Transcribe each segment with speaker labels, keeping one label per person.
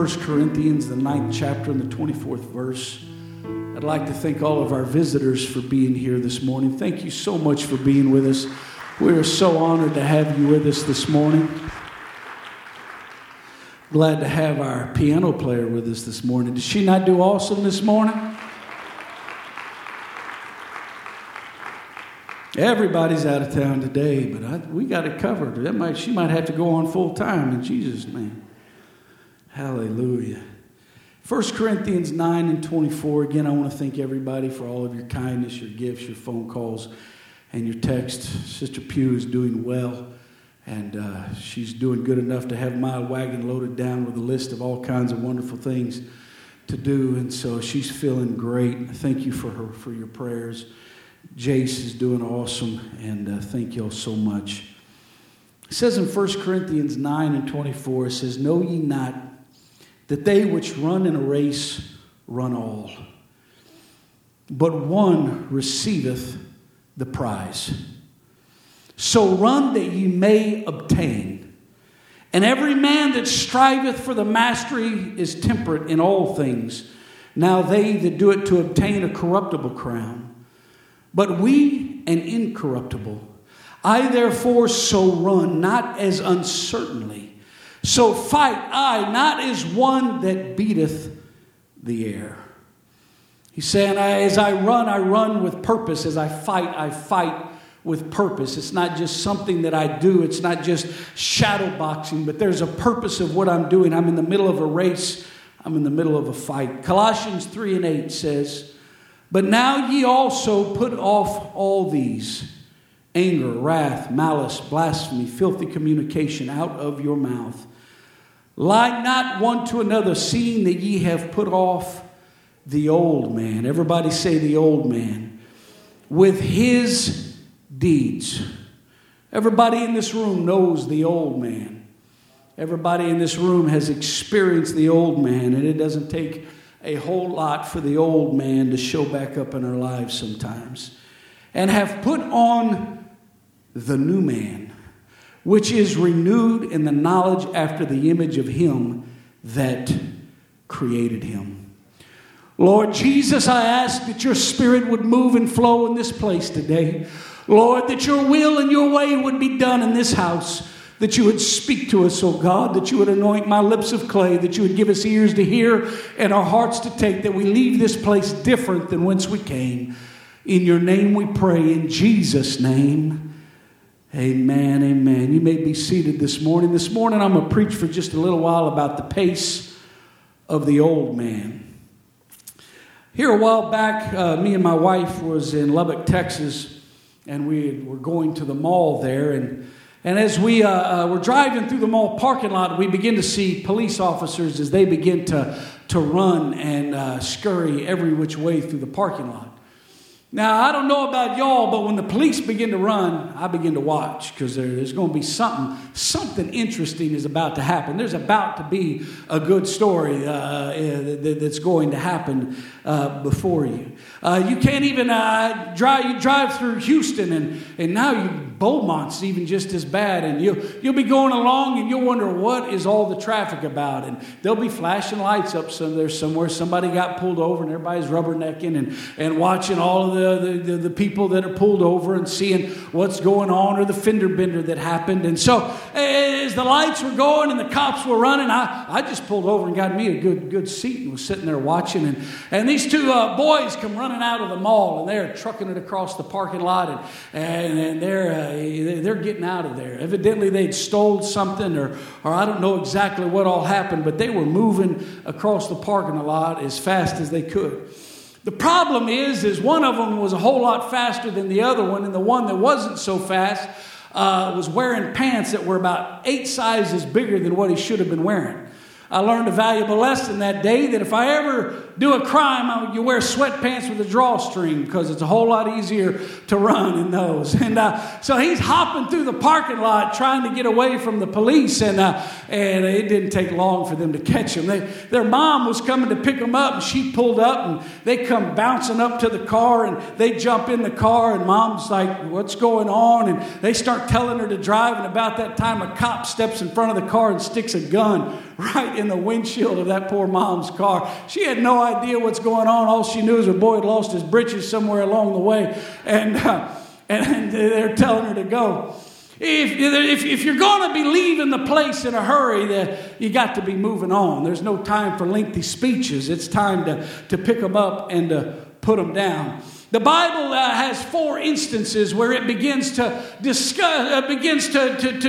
Speaker 1: 1 Corinthians, the 9th chapter and the 24th verse. I'd like to thank all of our visitors for being here this morning. Thank you so much for being with us. We are so honored to have you with us this morning. Glad to have our piano player with us this morning. Did she not do awesome this morning? Everybody's out of town today, but we got it covered. She might have to go on full time in Jesus' name. Hallelujah. 1 Corinthians 9 and 24. Again, I want to thank everybody for all of your kindness, your gifts, your phone calls, and your texts. Sister Pugh is doing well, and she's doing good enough to have my wagon loaded down with a list of all kinds of wonderful things to do, and so she's feeling great. Thank you for your prayers. Jace is doing awesome, and thank you all so much. It says in 1 Corinthians 9 and 24, it says, "Know ye not that they which run in a race run all, but one receiveth the prize. So run that ye may obtain. And every man that striveth for the mastery is temperate in all things. Now they that do it to obtain a corruptible crown, but we an incorruptible. I therefore so run, not as uncertainly. So fight I, not as one that beateth the air." He's saying, as I run with purpose. As I fight with purpose. It's not just something that I do. It's not just shadow boxing, but there's a purpose of what I'm doing. I'm in the middle of a race. I'm in the middle of a fight. Colossians 3 and 8 says, "But now ye also put off all these, anger, wrath, malice, blasphemy, filthy communication out of your mouth. Lie not one to another, seeing that ye have put off the old man." Everybody say the old man. "With his deeds." Everybody in this room knows the old man. Everybody in this room has experienced the old man, and it doesn't take a whole lot for the old man to show back up in our lives sometimes. "And have put on the new man, which is renewed in the knowledge after the image of him that created him." Lord Jesus, I ask that your spirit would move and flow in this place today. Lord, that your will and your way would be done in this house. That you would speak to us, oh God, that you would anoint my lips of clay, that you would give us ears to hear and our hearts to take, that we leave this place different than whence we came. In your name we pray, in Jesus' name. Amen, amen. You may be seated this morning. This morning I'm going to preach for just a little while about the pace of the old man. Here a while back, me and my wife was in Lubbock, Texas, and we were going to the mall there, and as we were driving through the mall parking lot, we begin to see police officers as they begin to run and scurry every which way through the parking lot. Now, I don't know about y'all, but when the police begin to run, I begin to watch because there's going to be something interesting is about to happen. There's about to be a good story that's going to happen before you. You can't even drive through Houston, and now Beaumont's even just as bad, and you'll be going along and you'll wonder what is all the traffic about, and there'll be flashing lights up somewhere. Somebody got pulled over and everybody's rubbernecking and watching all of the people that are pulled over and seeing what's going on, or the fender bender that happened. And so as the lights were going and the cops were running, I just pulled over and got me a good seat and was sitting there watching, and these two boys come running out of the mall, and they're trucking it across the parking lot, and they're getting out of there. Evidently they'd stole something, or I don't know exactly what all happened, but they were moving across the parking lot as fast as they could. The problem is one of them was a whole lot faster than the other one, and the one that wasn't so fast was wearing pants that were about 8 sizes bigger than what he should have been wearing. I learned a valuable lesson that day that if I ever do a crime, you wear sweatpants with a drawstring because it's a whole lot easier to run in those. And so he's hopping through the parking lot trying to get away from the police, and it didn't take long for them to catch him. Their mom was coming to pick them up, and she pulled up, and they come bouncing up to the car, and they jump in the car, and mom's like, "What's going on?" And they start telling her to drive, and about that time a cop steps in front of the car and sticks a gun right in the windshield of that poor mom's car. She had no idea what's going on. All she knew is her boy had lost his britches somewhere along the way. And they're telling her to go. If you're going to be leaving the place in a hurry, you got to be moving on. There's no time for lengthy speeches. It's time to pick them up and to put them down. The Bible has 4 instances where it begins to discuss, to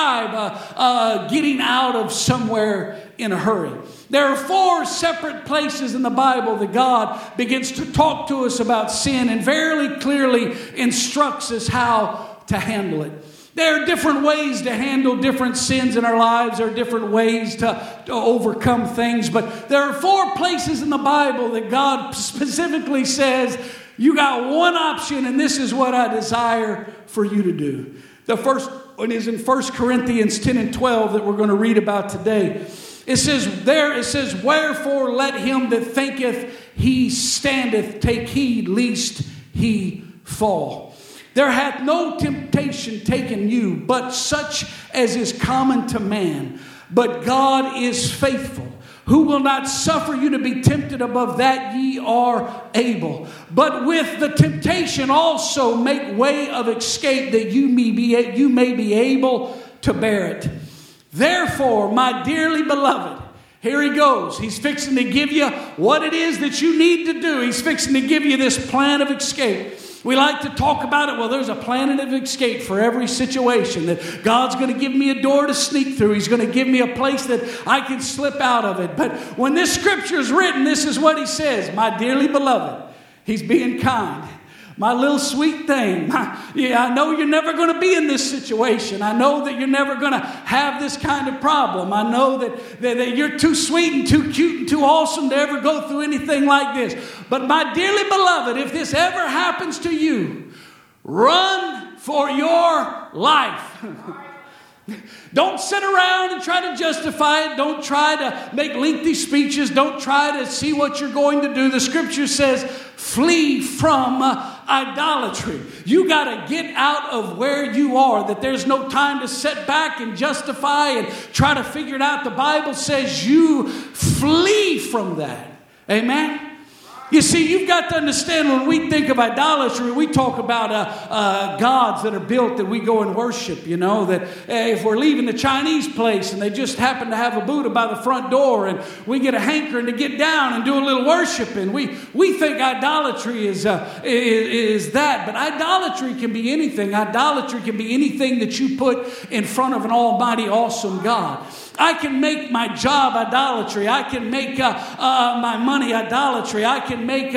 Speaker 1: describe getting out of somewhere in a hurry. There are 4 separate places in the Bible that God begins to talk to us about sin and very clearly instructs us how to handle it. There are different ways to handle different sins in our lives. There are different ways to overcome things. But there are 4 places in the Bible that God specifically says, you got one option, and this is what I desire for you to do. The first one is in 1 Corinthians 10 and 12 that we're going to read about today. It says, wherefore let him that thinketh he standeth take heed lest he fall. There hath no temptation taken you, but such as is common to man. But God is faithful, who will not suffer you to be tempted above that ye are able. But with the temptation also make way of escape, that you may be able to bear it. Therefore, my dearly beloved, here he goes. He's fixing to give you what it is that you need to do. He's fixing to give you this plan of escape. We like to talk about it. Well, there's a plan of escape for every situation. That God's going to give me a door to sneak through. He's going to give me a place that I can slip out of it. But when this scripture is written, this is what he says. My dearly beloved, he's being kind. My little sweet thing. I know you're never going to be in this situation. I know that you're never going to have this kind of problem. I know that you're too sweet and too cute and too awesome to ever go through anything like this. But my dearly beloved, if this ever happens to you, run for your life. Don't sit around and try to justify it. Don't try to make lengthy speeches. Don't try to see what you're going to do. The scripture says, flee from idolatry. You got to get out of where you are, that there's no time to sit back and justify and try to figure it out. The Bible says you flee from that. Amen? You see, you've got to understand when we think of idolatry, we talk about gods that are built that we go and worship, you know, that if we're leaving the Chinese place and they just happen to have a Buddha by the front door and we get a hankering to get down and do a little worshiping, we think idolatry is that. But idolatry can be anything. Idolatry can be anything that you put in front of an almighty, awesome God. I can make my job idolatry. I can make my money idolatry. I can make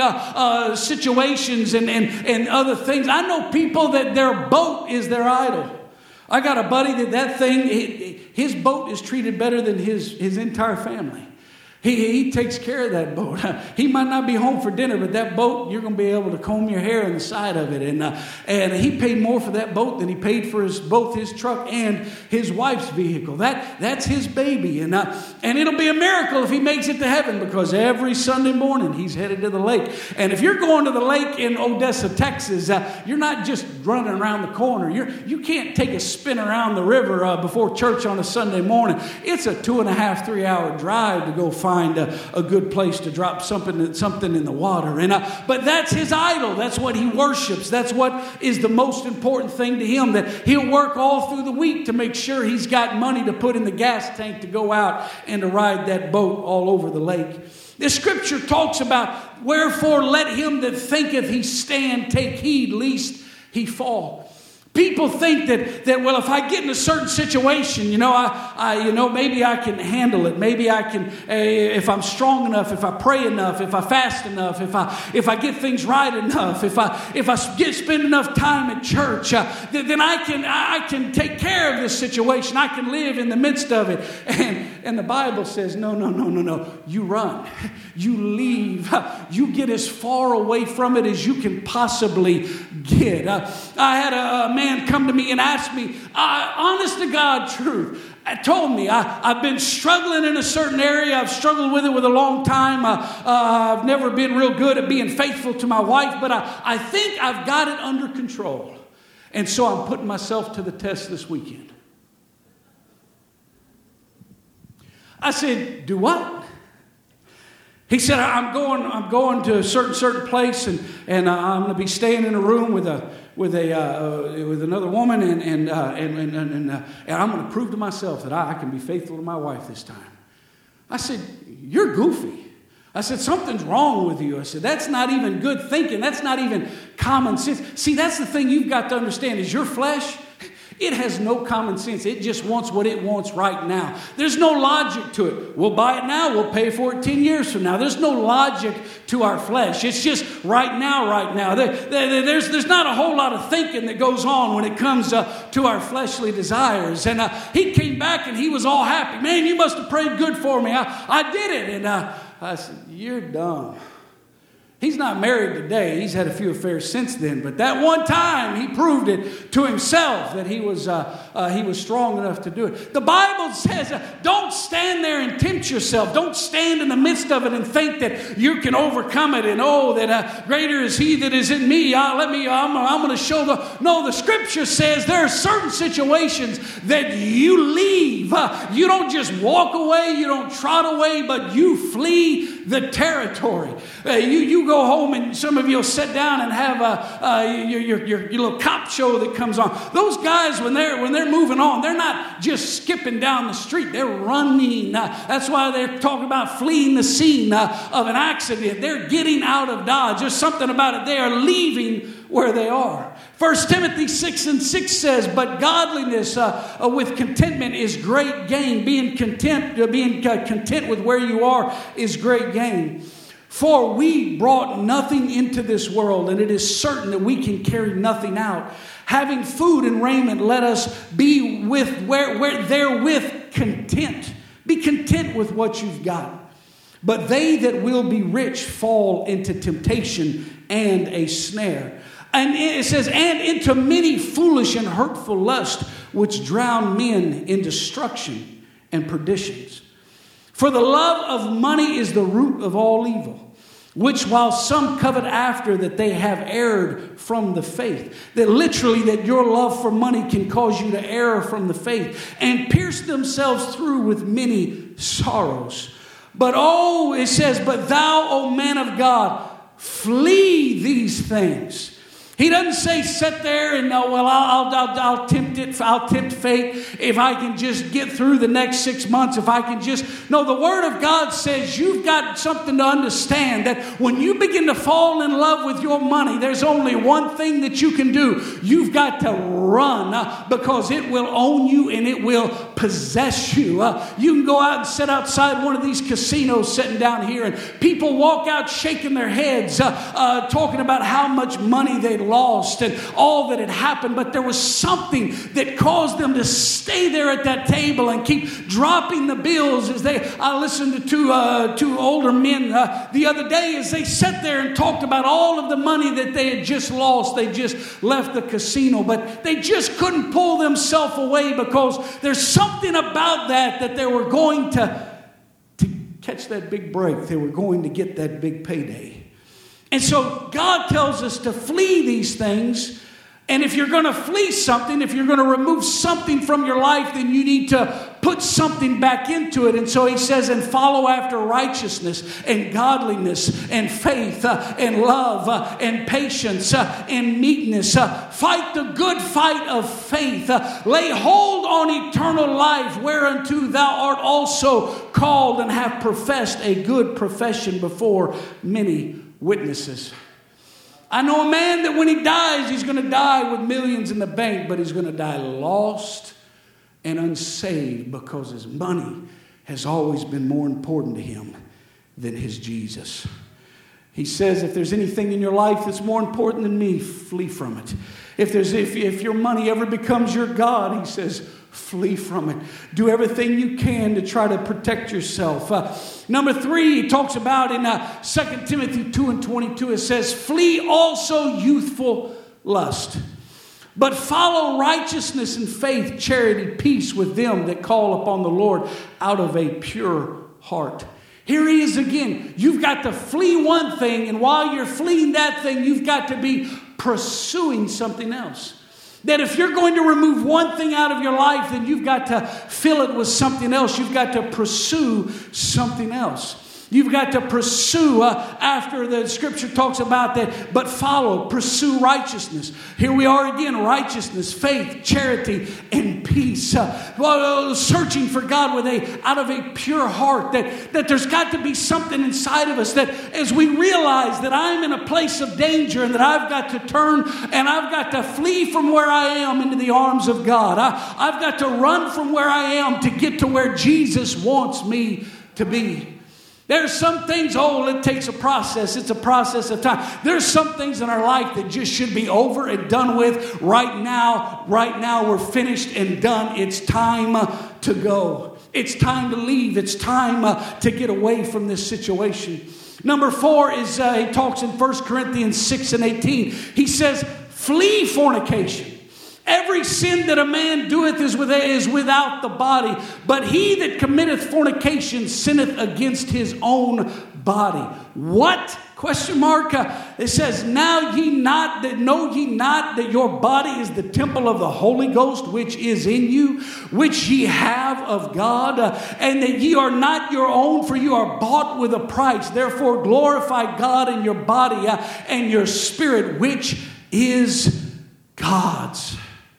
Speaker 1: situations and other things. I know people that their boat is their idol. I got a buddy that thing, his boat is treated better than his entire family. He takes care of that boat. He might not be home for dinner, but that boat, you're going to be able to comb your hair on the side of it. And he paid more for that boat than he paid for both his truck and his wife's vehicle. That's his baby. And it'll be a miracle if he makes it to heaven, because every Sunday morning he's headed to the lake. And if you're going to the lake in Odessa, Texas, you're not just running around the corner. You can't take a spin around the river before church on a Sunday morning. It's a 2.5, 3 hour drive to go find a good place to drop something in the water. But that's his idol. That's what he worships. That's what is the most important thing to him, that he'll work all through the week to make sure he's got money to put in the gas tank to go out and to ride that boat all over the lake. This scripture talks about, wherefore let him that thinketh he stand take heed lest he fall. People think that well, if I get in a certain situation, maybe I can handle it. Maybe I can, if I'm strong enough, if I pray enough, if I fast enough, if I get things right enough, if I spend enough time at church, then I can take care of this situation. I can live in the midst of it. And the Bible says, no. You run. You leave. You get as far away from it as you can possibly get. I had a man come to me and ask me, honest to God truth, told me I've been struggling in a certain area. I've struggled with it with a long time. I've never been real good at being faithful to my wife, but I think I've got it under control. And so I'm putting myself to the test this weekend. I said, do what? He said, I'm going to a certain place, and I'm going to be staying in a room with another woman, and I'm going to prove to myself that I can be faithful to my wife this time. I said, you're goofy. I said, something's wrong with you. I said, that's not even good thinking. That's not even common sense. See, that's the thing you've got to understand is your flesh, it has no common sense. It just wants what it wants right now. There's no logic to it. We'll buy it now. We'll pay for it 10 years from now. There's no logic to our flesh. It's just right now. There's not a whole lot of thinking that goes on when it comes to our fleshly desires. And he came back and he was all happy. Man, you must have prayed good for me. I did it. And I said, you're dumb. He's not married today. He's had a few affairs since then. But that one time, he proved it to himself that he was strong enough to do it. The Bible says, don't stand there and tempt yourself. Don't stand in the midst of it and think that you can overcome it. And that greater is he that is in me. I'm going to show No, the Scripture says there are certain situations that you leave. You don't just walk away. You don't trot away, but you flee the territory. You go home and some of you will sit down and have your little cop show that comes on. Those guys, when they're moving on, they're not just skipping down the street. They're running. That's why they're talking about fleeing the scene of an accident. They're getting out of Dodge. There's something about it. They are leaving where they are. 1 Timothy 6:6 says, but godliness with contentment is great gain. Being content with where you are is great gain. For we brought nothing into this world, and it is certain that we can carry nothing out. Having food and raiment, let us be therewith content. Be content with what you've got. But they that will be rich fall into temptation and a snare. And it says, and into many foolish and hurtful lusts, which drown men in destruction and perditions. For the love of money is the root of all evil, which while some covet after, that they have erred from the faith. That your love for money can cause you to err from the faith and pierce themselves through with many sorrows. But it says, but thou, O man of God, flee these things. He doesn't say sit there and I'll tempt it. I'll tempt fate if I can just get through the next 6 months. No, the Word of God says you've got something to understand, that when you begin to fall in love with your money, there's only one thing that you can do. You've got to run, because it will own you and it will possess you. You can go out and sit outside one of these casinos sitting down here, and people walk out shaking their heads, talking about how much money they lost and all that had happened, but there was something that caused them to stay there at that table and keep dropping the bills. I listened to two older men the other day as they sat there and talked about all of the money that they had just lost. They just left the casino, but they just couldn't pull themselves away, because there's something about that they were going to catch that big break. They were going to get that big payday. And so God tells us to flee these things. And if you're going to flee something, if you're going to remove something from your life, then you need to put something back into it. And so he says, and follow after righteousness and godliness and faith and love and patience and meekness. Fight the good fight of faith. Lay hold on eternal life, whereunto thou art also called, and have professed a good profession before many witnesses. I know a man that when he dies, he's going to die with millions in the bank, but he's going to die lost and unsaved, because his money has always been more important to him than his Jesus. He says, if there's anything in your life that's more important than me, flee from it. If your money ever becomes your God, he says, flee from it. Do everything you can to try to protect yourself. Number 3, he talks about in 2 Timothy 2:22, it says, flee also youthful lust, but follow righteousness and faith, charity, peace with them that call upon the Lord out of a pure heart. Here he is again. You've got to flee one thing, and while you're fleeing that thing, you've got to be pursuing something else. That if you're going to remove one thing out of your life, then you've got to fill it with something else. You've got to pursue something else. You've got to pursue after the scripture talks about that, but pursue righteousness. Here we are again, righteousness, faith, charity, and peace. Searching for God out of a pure heart, that there's got to be something inside of us that as we realize that I'm in a place of danger and that I've got to turn and I've got to flee from where I am into the arms of God. I've got to run from where I am to get to where Jesus wants me to be. There's some things, it takes a process. It's a process of time. There's some things in our life that just should be over and done with right now. Right now, we're finished and done. It's time to go. It's time to leave. It's time to get away from this situation. Number 4 is, he talks in 1 Corinthians 6 and 18. He says, flee fornication. Every sin that a man doeth is without the body, but he that committeth fornication sinneth against his own body. What? Question mark. It says, know ye not that your body is the temple of the Holy Ghost, which is in you, which ye have of God, and that ye are not your own, for you are bought with a price. Therefore glorify God in your body and your spirit, which is God's.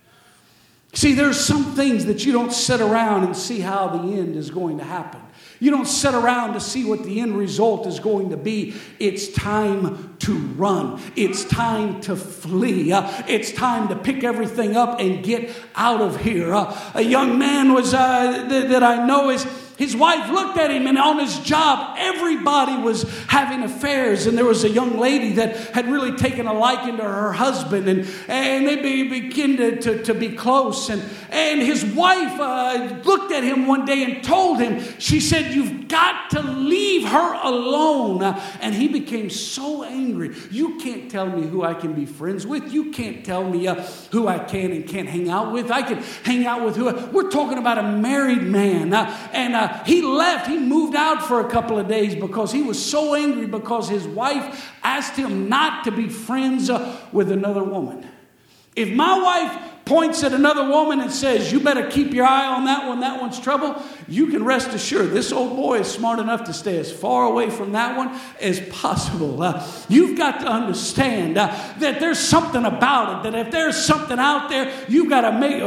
Speaker 1: See, there's some things that you don't sit around and see how the end is going to happen. You don't sit around to see what the end result is going to be. It's time to run. It's time to flee. It's time to pick everything up and get out of here. A young man was that I know is... His wife looked at him, and on his job, everybody was having affairs. And there was a young lady that had really taken a liking to her husband, and they began to be close. And his wife looked at him one day and told him, she said, "You've got to leave her alone." And he became so angry. "You can't tell me who I can be friends with. You can't tell me who I can and can't hang out with. I can hang out with who." We're talking about a married man. He left. He moved out for a couple of days because he was so angry because his wife asked him not to be friends with another woman. If my wife points at another woman and says, "You better keep your eye on that one, that one's trouble," you can rest assured this old boy is smart enough to stay as far away from that one as possible. You've got to understand that there's something about it, that if there's something out there, you've got to make,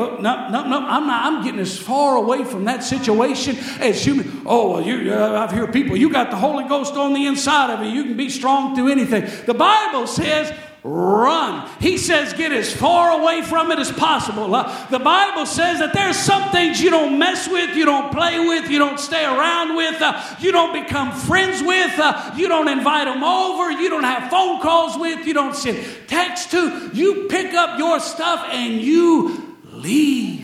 Speaker 1: I'm getting as far away from that situation as human. I've heard people, you got the Holy Ghost on the inside of you. You can be strong through anything. The Bible says, run. He says get as far away from it as possible. The Bible says that there's some things you don't mess with, you don't play with, you don't stay around with, you don't become friends with, you don't invite them over, you don't have phone calls with, you don't send text to. You pick up your stuff and you leave.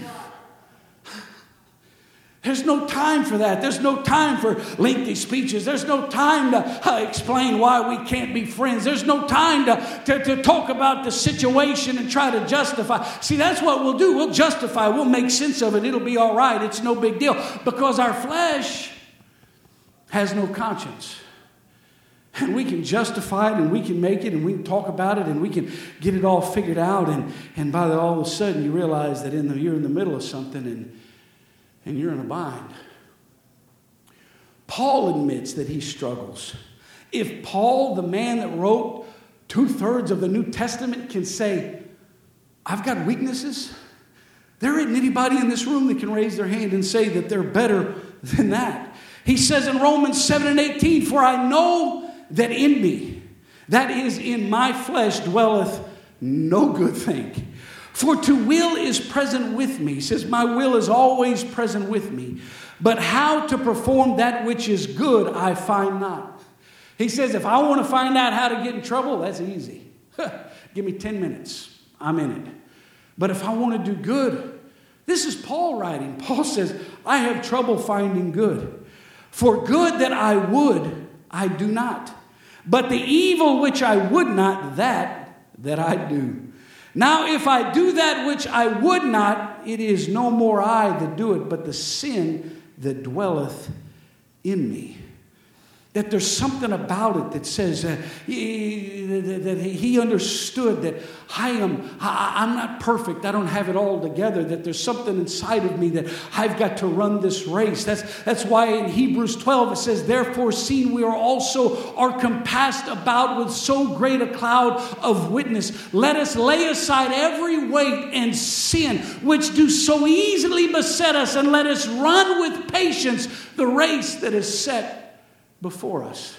Speaker 1: There's no time for that. There's no time for lengthy speeches. There's no time to explain why we can't be friends. There's no time to talk about the situation and try to justify. See, that's what we'll do. We'll justify. We'll make sense of it. It'll be all right. It's no big deal. Because our flesh has no conscience. And we can justify it, and we can make it, and we can talk about it, and we can get it all figured out. And by all of a sudden, you realize that you're in the middle of something, and you're in a bind. Paul admits that he struggles. If Paul, the man that wrote 2/3 of the New Testament, can say, "I've got weaknesses," there isn't anybody in this room that can raise their hand and say that they're better than that. He says in Romans 7 and 18, "For I know that in me, that is in my flesh, dwelleth no good thing. For to will is present with me." He says, my will is always present with me. "But how to perform that which is good, I find not." He says, if I want to find out how to get in trouble, that's easy. Give me 10 minutes. I'm in it. But if I want to do good, this is Paul writing. Paul says, "I have trouble finding good. For good that I would, I do not. But the evil which I would not, that I do. Now, if I do that which I would not, it is no more I that do it, but the sin that dwelleth in me." That there's something about it that says that he understood that I'm not perfect. I don't have it all together. That there's something inside of me that I've got to run this race. That's why in Hebrews 12 it says, therefore, seeing we are compassed about with so great a cloud of witness, let us lay aside every weight and sin which do so easily beset us, and let us run with patience the race that is set before us.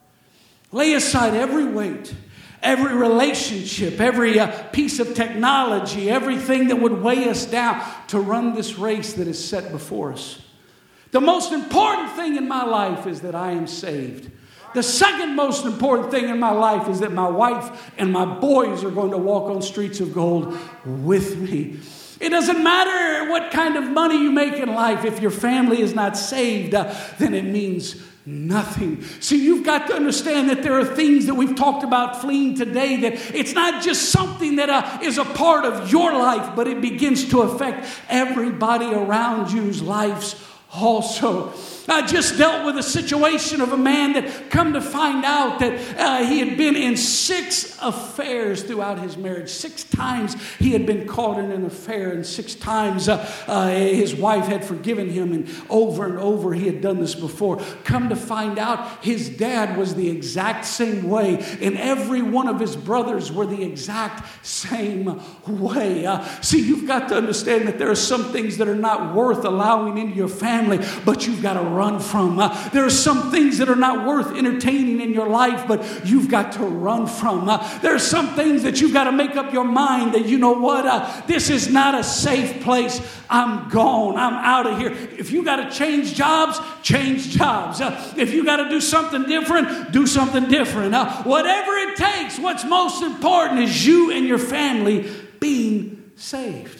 Speaker 1: Lay aside every weight, every relationship, every piece of technology, everything that would weigh us down to run this race that is set before us. The most important thing in my life is that I am saved. The second most important thing in my life is that my wife and my boys are going to walk on streets of gold with me. It doesn't matter what kind of money you make in life. If your family is not saved, then it means nothing. See, you've got to understand that there are things that we've talked about fleeing today, that it's not just something that is a part of your life, but it begins to affect everybody around you's lives also. I just dealt with a situation of a man that come to find out that he had been in 6 affairs throughout his marriage. 6 times he had been caught in an affair, and 6 times his wife had forgiven him, and over he had done this before. Come to find out, his dad was the exact same way, and every one of his brothers were the exact same way. See, you've got to understand that there are some things that are not worth allowing into your family, but you've got to run from. There are some things that are not worth entertaining in your life, but you've got to run from. There are some things that you've got to make up your mind that, you know what, this is not a safe place. I'm gone. I'm out of here. If you got to change jobs, change jobs. If you got to do something different, do something different. Whatever it takes, what's most important is you and your family being saved.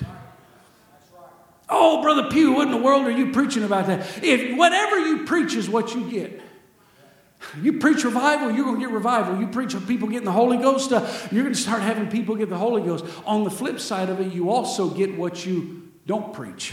Speaker 1: Oh, Brother Pugh, what in the world are you preaching about that? If whatever you preach is what you get. You preach revival, you're going to get revival. You preach of people getting the Holy Ghost, you're going to start having people get the Holy Ghost. On the flip side of it, you also get what you don't preach.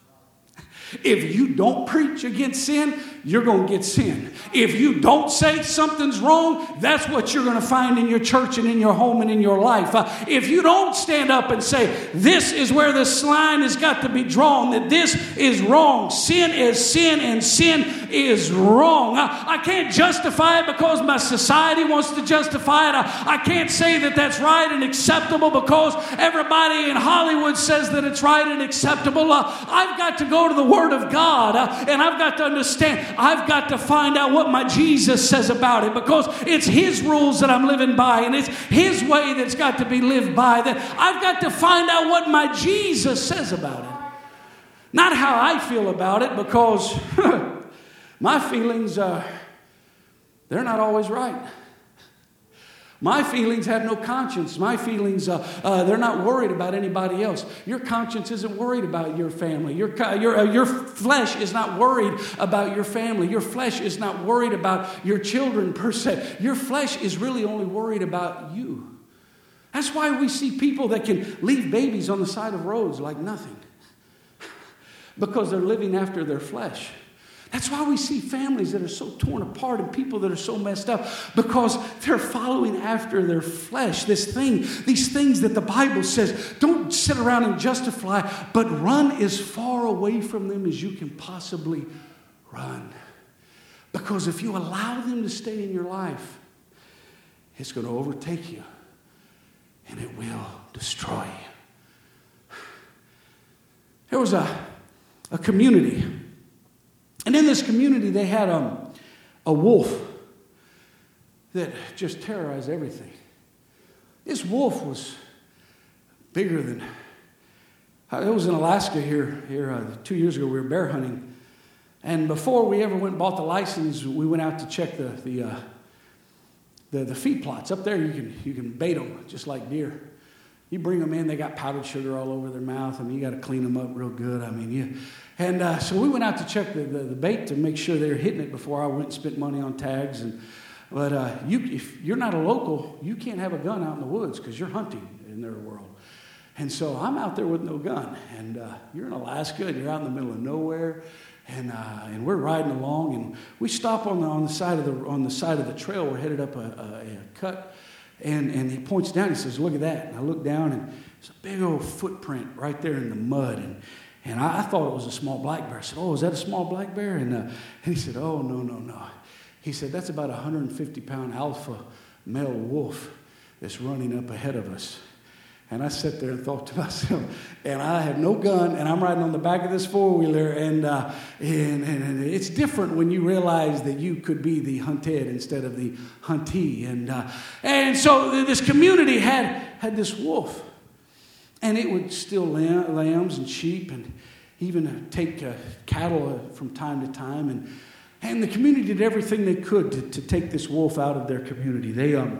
Speaker 1: If you don't preach against sin, you're going to get sin. If you don't say something's wrong, that's what you're going to find in your church and in your home and in your life. If you don't stand up and say, this is where this line has got to be drawn, that this is wrong. Sin is sin, and sin is wrong. I can't justify it because my society wants to justify it. I can't say that that's right and acceptable because everybody in Hollywood says that it's right and acceptable. I've got to go to the Word of God, and I've got to understand. I've got to find out what my Jesus says about it, because it's His rules that I'm living by, and it's His way that's got to be lived by. That I've got to find out what my Jesus says about it. Not how I feel about it, because my feelings, they're not always right. My feelings have no conscience. My feelings, they're not worried about anybody else. Your conscience isn't worried about your family. Your flesh is not worried about your family. Your flesh is not worried about your children per se. Your flesh is really only worried about you. That's why we see people that can leave babies on the side of roads like nothing, because they're living after their flesh. That's why we see families that are so torn apart and people that are so messed up, because they're following after their flesh. These things that the Bible says, don't sit around and justify, but run as far away from them as you can possibly run. Because if you allow them to stay in your life, it's going to overtake you and it will destroy you. There was a community. And in this community, they had a wolf that just terrorized everything. This wolf was bigger than... It was in Alaska here 2 years ago. We were bear hunting. And before we ever went and bought the license, we went out to check the feed plots. Up there, you can bait them just like deer. You bring them in, they got powdered sugar all over their mouth. I mean, you got to clean them up real good. So we went out to check the bait to make sure they were hitting it before I went and spent money on tags. But if you're not a local, you can't have a gun out in the woods because you're hunting in their world. And so I'm out there with no gun. And you're in Alaska and you're out in the middle of nowhere. And we're riding along, and we stop on the side of the trail. We're headed up a cut, and he points down. He says, "Look at that." And I look down, and there's a big old footprint right there in the mud. And I thought it was a small black bear. I said, "Oh, is that a small black bear?" And he said, "Oh, no. He said, "That's about a 150-pound alpha male wolf that's running up ahead of us." And I sat there and thought to myself, and I have no gun, and I'm riding on the back of this four-wheeler, and it's different when you realize that you could be the hunted instead of the huntee. And so this community had this wolf, and it would steal lambs and sheep, and even take cattle from time to time. And the community did everything they could to take this wolf out of their community.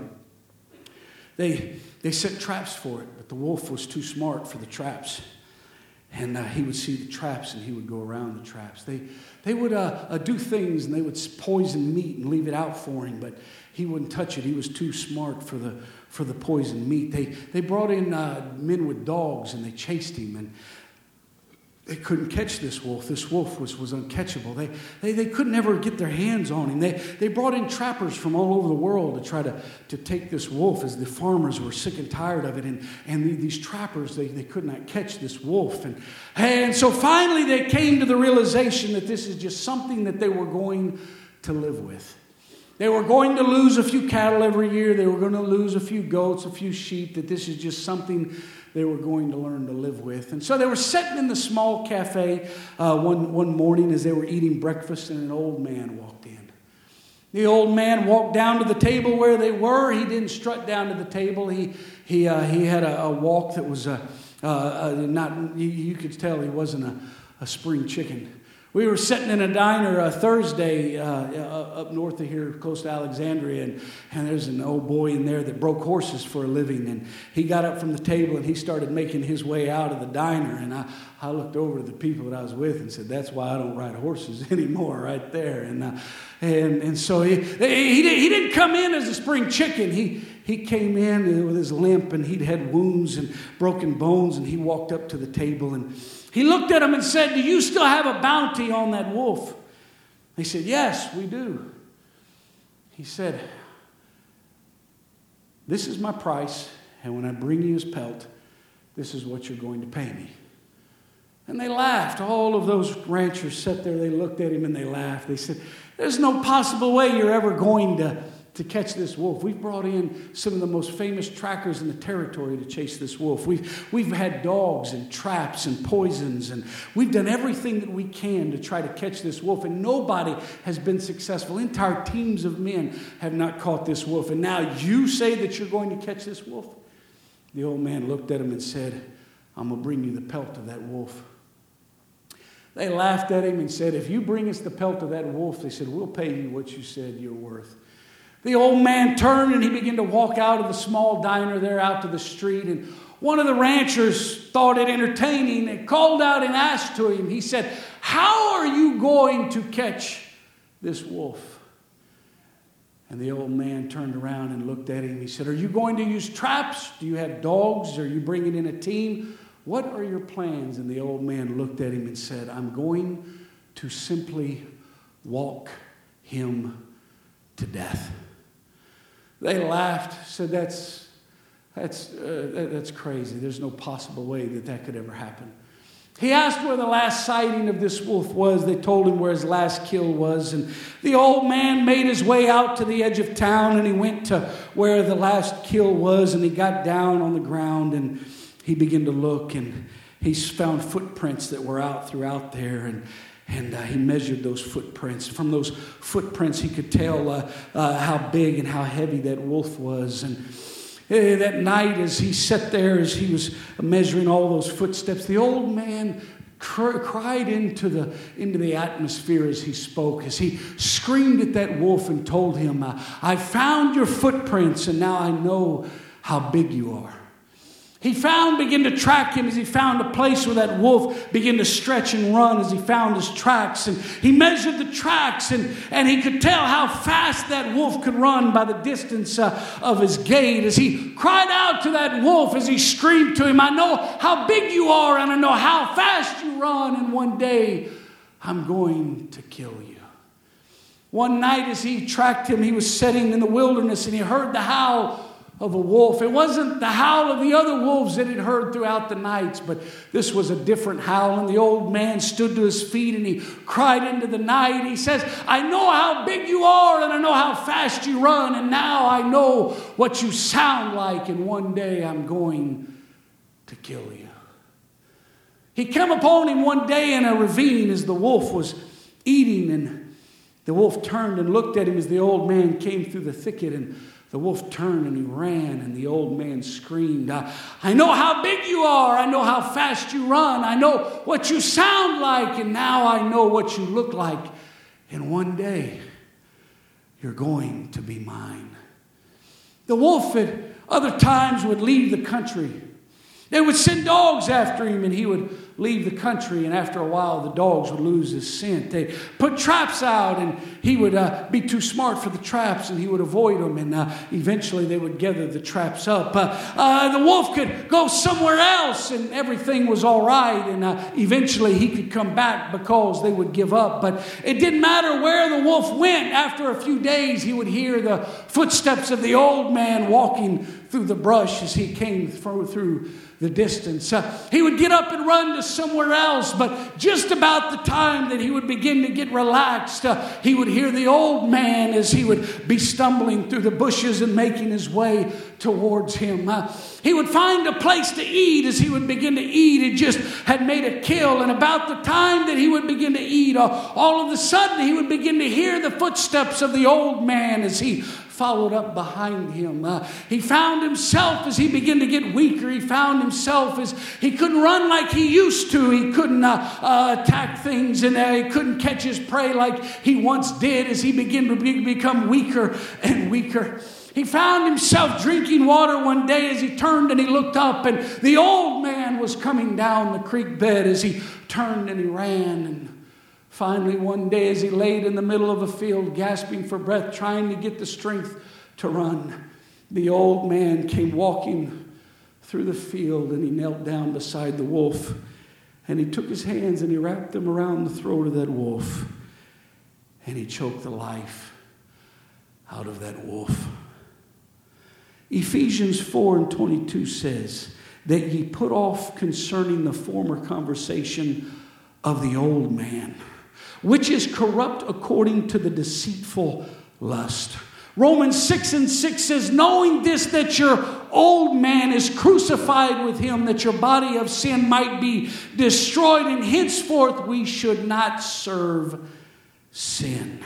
Speaker 1: They set traps for it, but the wolf was too smart for the traps. And he would see the traps, and he would go around the traps. They would do things, and they would poison meat and leave it out for him, but he wouldn't touch it. He was too smart for the poisoned meat. They brought in men with dogs, and they chased him, and they couldn't catch this wolf. This wolf was uncatchable. They couldn't ever get their hands on him. They brought in trappers from all over the world to try to take this wolf, as the farmers were sick and tired of it. And these trappers, they could not catch this wolf. And so finally they came to the realization that this is just something that they were going to live with. They were going to lose a few cattle every year. They were going to lose a few goats, a few sheep, that this is just something they were going to learn to live with. And so they were sitting in the small cafe one morning as they were eating breakfast, and an old man walked in. The old man walked down to the table where they were. He didn't strut down to the table. He had a walk that was not, you could tell he wasn't a spring chicken. We were sitting in a diner Thursday up north of here, close to Alexandria, and there's an old boy in there that broke horses for a living. And he got up from the table, and he started making his way out of the diner. And I looked over to the people that I was with and said, "That's why I don't ride horses anymore," right there. And so he didn't come in as a spring chicken. He came in with his limp, and he'd had wounds and broken bones, and he walked up to the table, and he looked at him and said, "Do you still have a bounty on that wolf?" They said, "Yes, we do." He said, "This is my price, and when I bring you his pelt, this is what you're going to pay me." And they laughed. All of those ranchers sat there, they looked at him, and they laughed. They said, "There's no possible way you're ever going to catch this wolf. We've brought in some of the most famous trackers in the territory to chase this wolf. We've had dogs and traps and poisons, and we've done everything that we can to try to catch this wolf, and nobody has been successful. Entire teams of men have not caught this wolf, and now you say that you're going to catch this wolf?" The old man looked at him and said, "I'm going to bring you the pelt of that wolf." They laughed at him and said, "If you bring us the pelt of that wolf," they said, "we'll pay you what you said you're worth." The old man turned, and he began to walk out of the small diner there out to the street. And one of the ranchers thought it entertaining and called out and asked to him. He said, "How are you going to catch this wolf?" And the old man turned around and looked at him. He said, "Are you going to use traps? Do you have dogs? Are you bringing in a team? What are your plans?" And the old man looked at him and said, "I'm going to simply walk him to death." They laughed, said, that's crazy. There's no possible way that could ever happen." He asked where the last sighting of this wolf was. They told him where his last kill was. And the old man made his way out to the edge of town, and he went to where the last kill was, and he got down on the ground, and he began to look, and he found footprints that were out throughout there, and he measured those footprints. From those footprints, he could tell how big and how heavy that wolf was. And that night, as he sat there, as he was measuring all those footsteps, the old man cried into the atmosphere as he spoke, as he screamed at that wolf and told him, "I found your footprints, and now I know how big you are." He began to track him as he found a place where that wolf began to stretch and run as he found his tracks. And he measured the tracks, and he could tell how fast that wolf could run by the distance of his gait. As he cried out to that wolf, as he screamed to him, "I know how big you are, and I know how fast you run, and one day I'm going to kill you. One night as he tracked him, he was sitting in the wilderness and he heard the howl of a wolf. It wasn't the howl of the other wolves that he'd heard throughout the nights, but this was a different howl. And the old man stood to his feet and he cried into the night. He says, I know how big you are and I know how fast you run, and now I know what you sound like, and one day I'm going to kill you. He came upon him one day in a ravine as the wolf was eating, and the wolf turned and looked at him as the old man came through the thicket, and the wolf turned and he ran, and the old man screamed, I know how big you are. I know how fast you run. I know what you sound like, and now I know what you look like. And one day, you're going to be mine. The wolf at other times would leave the country. They would send dogs after him, and he would leave the country, and after a while the dogs would lose his scent. They put traps out, and he would be too smart for the traps, and he would avoid them, and eventually they would gather the traps up. The wolf could go somewhere else, and everything was all right, and eventually he could come back because they would give up. But it didn't matter where the wolf went. After a few days, he would hear the footsteps of the old man walking through the brush as he came through the distance. He would get up and run to somewhere else, but just about the time that he would begin to get relaxed, he would hear the old man as he would be stumbling through the bushes and making his way towards him. He would find a place to eat. As he would begin to eat, he just had made a kill, and about the time that he would begin to eat, all of a sudden he would begin to hear the footsteps of the old man as he followed up behind him. He found himself as he began to get weaker. He found himself as he couldn't run like he used to. He couldn't attack things, and he couldn't catch his prey like he once did as he began to become weaker and weaker. He found himself drinking water one day as he turned and he looked up, and the old man was coming down the creek bed as he turned and he ran. And finally, one day, as he laid in the middle of a field, gasping for breath, trying to get the strength to run, the old man came walking through the field, and he knelt down beside the wolf, and he took his hands and he wrapped them around the throat of that wolf, and he choked the life out of that wolf. Ephesians 4:22 says that ye put off concerning the former conversation of the old man, which is corrupt according to the deceitful lust. Romans 6:6 says, knowing this, that your old man is crucified with him, that your body of sin might be destroyed, and henceforth we should not serve sin.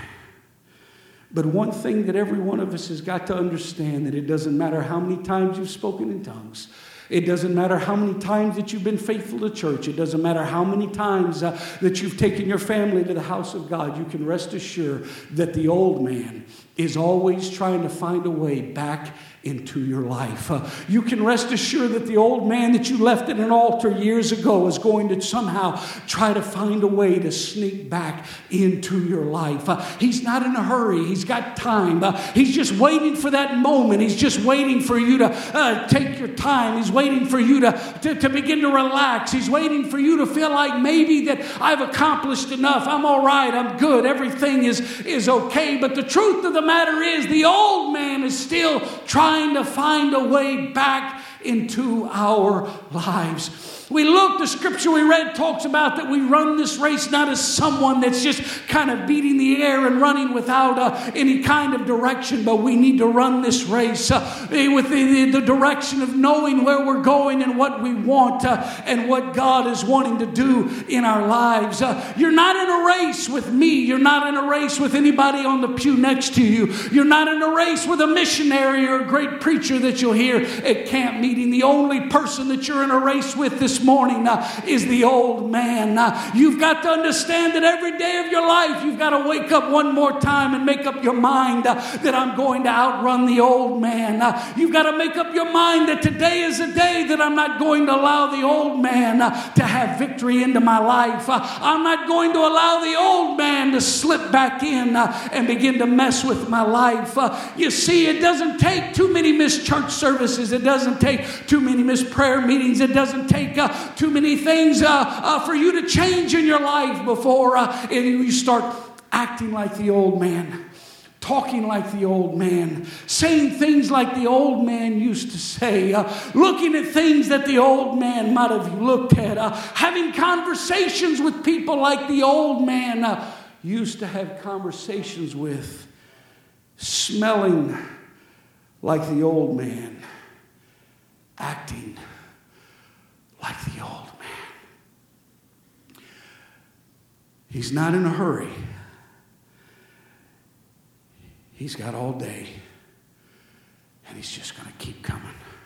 Speaker 1: But one thing that every one of us has got to understand, that it doesn't matter how many times you've spoken in tongues. It doesn't matter how many times that you've been faithful to church. It doesn't matter how many times that you've taken your family to the house of God. You can rest assured that the old man is always trying to find a way back into your life. You can rest assured that the old man that you left at an altar years ago is going to somehow try to find a way to sneak back into your life. He's not in a hurry. He's got time. He's just waiting for that moment. He's just waiting for you to take your time. He's waiting for you to begin to relax. He's waiting for you to feel like maybe that I've accomplished enough. I'm all right. I'm good. Everything is okay. But the truth of the matter is, the old man is still trying to find a way back into our lives. The scripture we read talks about that we run this race not as someone that's just kind of beating the air and running without any kind of direction, but we need to run this race with the direction of knowing where we're going and what we want and what God is wanting to do in our lives. You're not in a race with me. You're not in a race with anybody on the pew next to you. You're not in a race with a missionary or a great preacher that you'll hear at camp meeting. The only person that you're in a race with this morning is the old man. You've got to understand that every day of your life, you've got to wake up one more time and make up your mind that I'm going to outrun the old man. You've got to make up your mind that today is a day that I'm not going to allow the old man to have victory into my life. I'm not going to allow the old man to slip back in and begin to mess with my life. You see, it doesn't take too many missed church services. It doesn't take too many missed prayer meetings. It doesn't take too many things for you to change in your life before and you start acting like the old man, talking like the old man, saying things like the old man used to say, looking at things that the old man might have looked at, having conversations with people like the old man used to have conversations with, smelling like the old man, acting like the old man. He's not in a hurry. He's got all day, and he's just going to keep coming.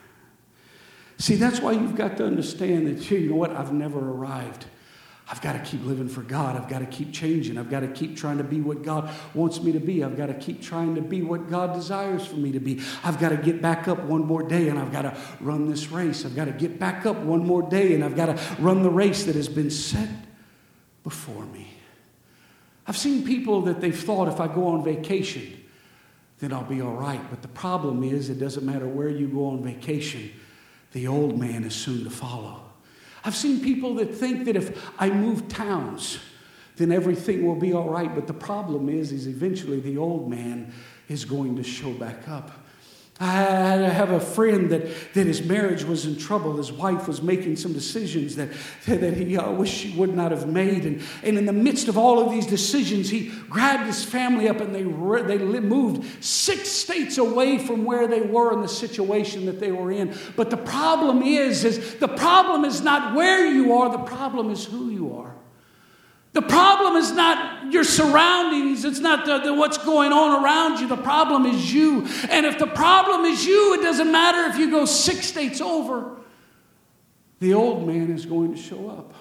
Speaker 1: See, that's why you've got to understand that, you know what, I've never arrived. I've got to keep living for God. I've got to keep changing. I've got to keep trying to be what God wants me to be. I've got to keep trying to be what God desires for me to be. I've got to get back up one more day, and I've got to run this race. I've got to get back up one more day, and I've got to run the race that has been set before me. I've seen people that they've thought, if I go on vacation, then I'll be all right. But the problem is, it doesn't matter where you go on vacation, the old man is soon to follow. I've seen people that think that if I move towns, then everything will be all right. But the problem is eventually the old man is going to show back up. I have a friend that his marriage was in trouble. His wife was making some decisions that he wished she would not have made. And in the midst of all of these decisions, he grabbed his family up and they moved 6 states away from where they were in the situation that they were in. But the problem is the problem is not where you are. The problem is who you are. The problem is not your surroundings. It's not what's going on around you. The problem is you. And if the problem is you, it doesn't matter if you go 6 states over. The old man is going to show up.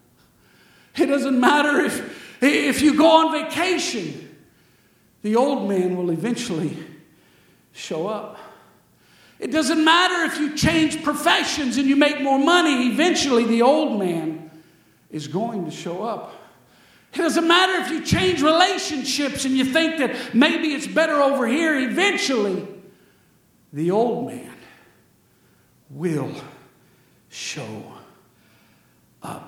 Speaker 1: It doesn't matter if you go on vacation. The old man will eventually show up. It doesn't matter if you change professions and you make more money. Eventually, the old man is going to show up. It doesn't matter if you change relationships and you think that maybe it's better over here. Eventually, the old man will show up.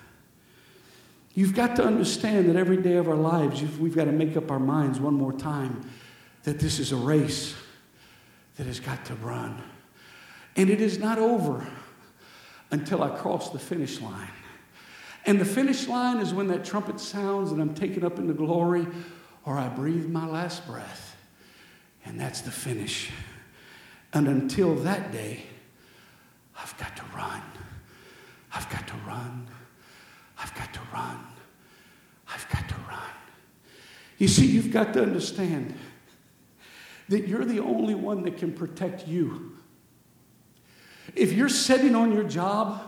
Speaker 1: You've got to understand that every day of our lives, we've got to make up our minds one more time that this is a race that has got to run. And it is not over until I cross the finish line. And the finish line is when that trumpet sounds and I'm taken up into glory, or I breathe my last breath. And that's the finish. And until that day, I've got to run. I've got to run. I've got to run. I've got to run. You see, you've got to understand that you're the only one that can protect you. If you're sitting on your job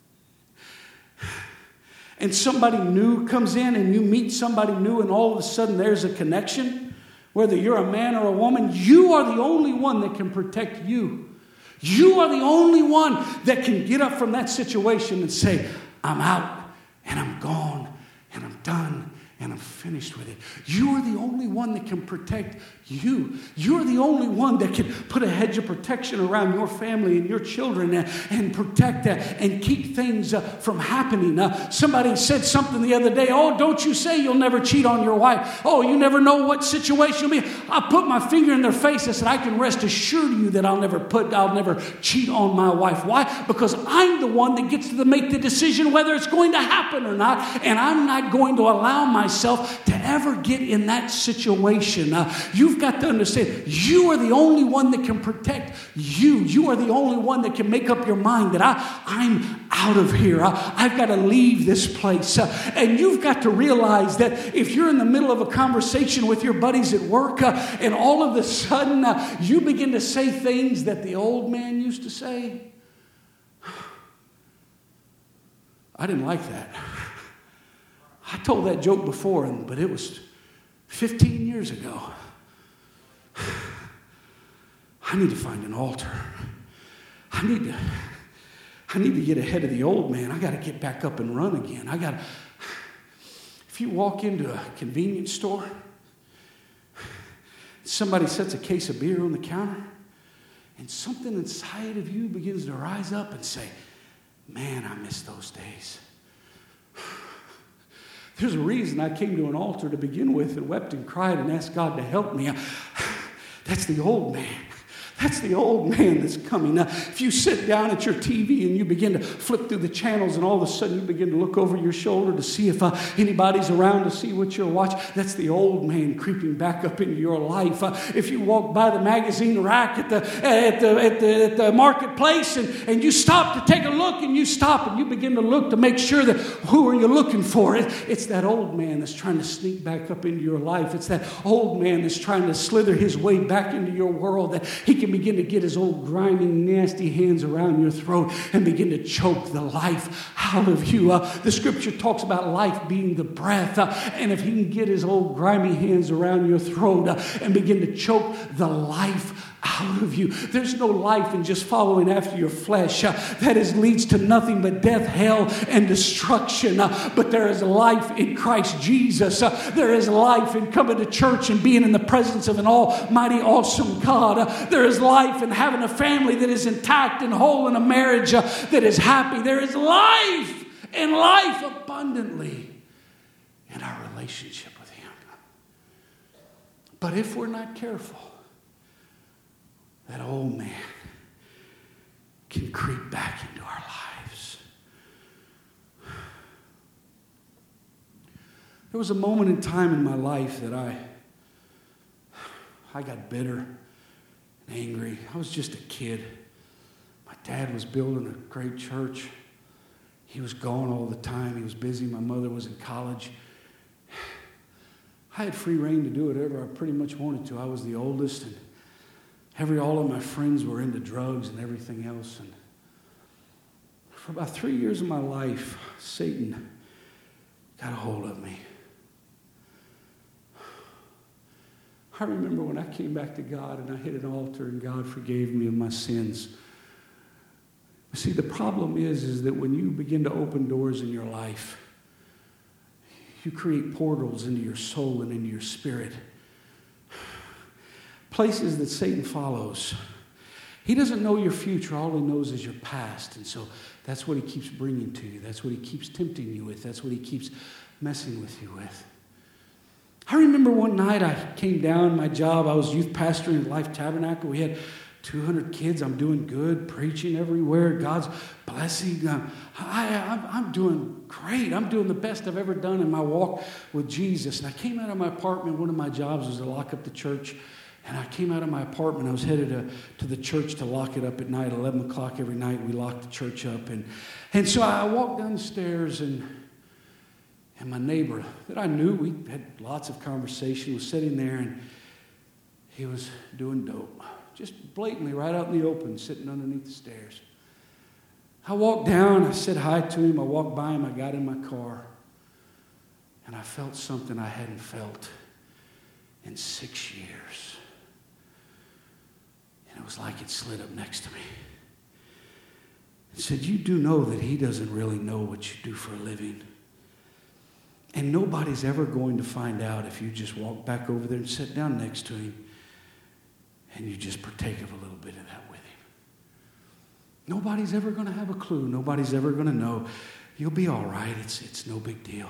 Speaker 1: and somebody new comes in and you meet somebody new and all of a sudden there's a connection, whether you're a man or a woman, you are the only one that can protect you. You are the only one that can get up from that situation and say, I'm out and I'm gone and I'm done and I'm finished with it. You are the only one that can protect you. You're the only one that can put a hedge of protection around your family and your children and protect that and keep things from happening. Somebody said something the other day, oh, don't you say you'll never cheat on your wife. Oh, you never know what situation will be. I put my finger in their face. I said, I can rest assured you that I'll never cheat on my wife. Why? Because I'm the one that gets to make the decision whether it's going to happen or not. And I'm not going to allow myself to ever get in that situation. You've got to understand, you are the only one that can protect you. You are the only one that can make up your mind that I'm out of here. I've got to leave this place. And you've got to realize that if you're in the middle of a conversation with your buddies at work and all of a sudden you begin to say things that the old man used to say, I didn't like that. I told that joke before, but it was 15 years ago. I need to find an altar. I need to get ahead of the old man. I got to get back up and run again. If you walk into a convenience store, somebody sets a case of beer on the counter, and something inside of you begins to rise up and say, Man, I miss those days. There's a reason I came to an altar to begin with and wept and cried and asked God to help me. That's the old man. That's the old man that's coming. Now, if you sit down at your TV and you begin to flip through the channels and all of a sudden you begin to look over your shoulder to see if anybody's around to see what you're watching, that's the old man creeping back up into your life. If you walk by the magazine rack at the marketplace and you stop to take a look and you stop and you begin to look to make sure that who are you looking for? It's that old man that's trying to sneak back up into your life. It's that old man that's trying to slither his way back into your world, that he can begin to get his old grimy, nasty hands around your throat and begin to choke the life out of you. The scripture talks about life being the breath. And if he can get his old grimy hands around your throat and begin to choke the life out of you. There's no life in just following after your flesh. That leads to nothing but death, hell, and destruction. But there is life in Christ Jesus. There is life in coming to church and being in the presence of an almighty, awesome God. There is life in having a family that is intact and whole, and a marriage that is happy. There is life and life abundantly in our relationship with Him. But if we're not careful, that old man can creep back into our lives. There was a moment in time in my life that I got bitter and angry. I was just a kid. My dad was building a great church. He was gone all the time. He was busy. My mother was in college. I had free reign to do whatever I pretty much wanted to. I was the oldest, and all of my friends were into drugs and everything else. And for about 3 years of my life, Satan got a hold of me. I remember when I came back to God and I hit an altar and God forgave me of my sins. See, the problem is that when you begin to open doors in your life, you create portals into your soul and into your spirit. Places that Satan follows. He doesn't know your future. All he knows is your past. And so that's what he keeps bringing to you. That's what he keeps tempting you with. That's what he keeps messing with you with. I remember one night I came down my job. I was youth pastor in Life Tabernacle. We had 200 kids. I'm doing good, preaching everywhere. God's blessing. I'm doing great. I'm doing the best I've ever done in my walk with Jesus. And I came out of my apartment. One of my jobs was to lock up the church. And I came out of my apartment. I was headed to the church to lock it up at night, 11 o'clock every night. We locked the church up. And so I walked down the stairs, and my neighbor that I knew, we had lots of conversation, was sitting there, and he was doing dope. Just blatantly right out in the open, sitting underneath the stairs. I walked down. I said hi to him. I walked by him. I got in my car. And I felt something I hadn't felt in 6 years. And it was like it slid up next to me. It said, you do know that he doesn't really know what you do for a living. And nobody's ever going to find out if you just walk back over there and sit down next to him and you just partake of a little bit of that with him. Nobody's ever going to have a clue. Nobody's ever going to know. You'll be all right. It's no big deal.